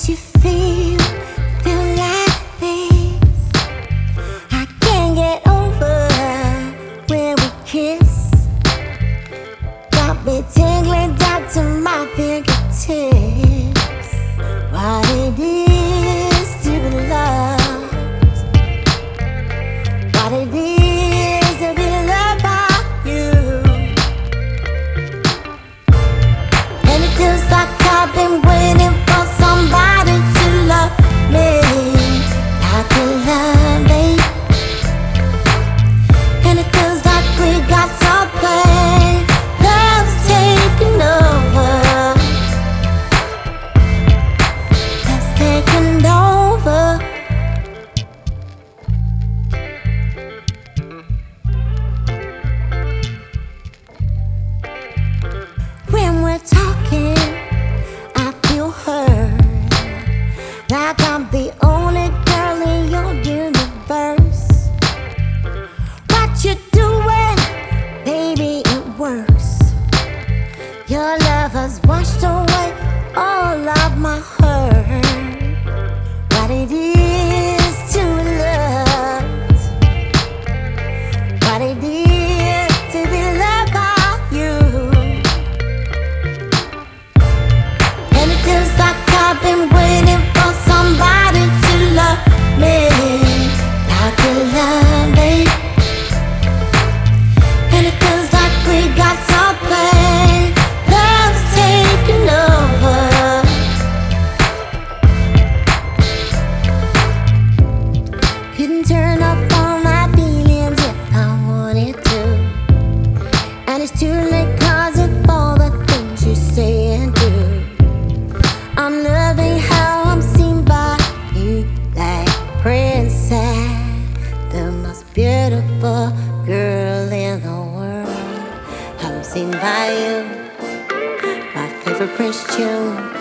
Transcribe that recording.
you feel like this. I can't get over when we kiss. Got me tingling down to my fingertips. What it is to be loved, what it is to be loved by you. And it feels like I've been waiting for somebody to love me like you love me. And it feels like we got something, love's taking over. Love's taking over. When we're talking, I feel hurt, like I'm the only girl in your universe. What you doing, baby, it works. Your love has washed away all of my hurt. What it is to love, what it is to be loved by you. And it feels like I've been waiting for somebody to love me like you love me. And it feels like we got something, love's taking over. Couldn't turn off all my feelings if I wanted to. And it's too late 'cause of all the things you say and do. I'm loving how I'm seen by you, like princess, the most beautiful girl in the world. I'm seen by you, my favorite Prince tune.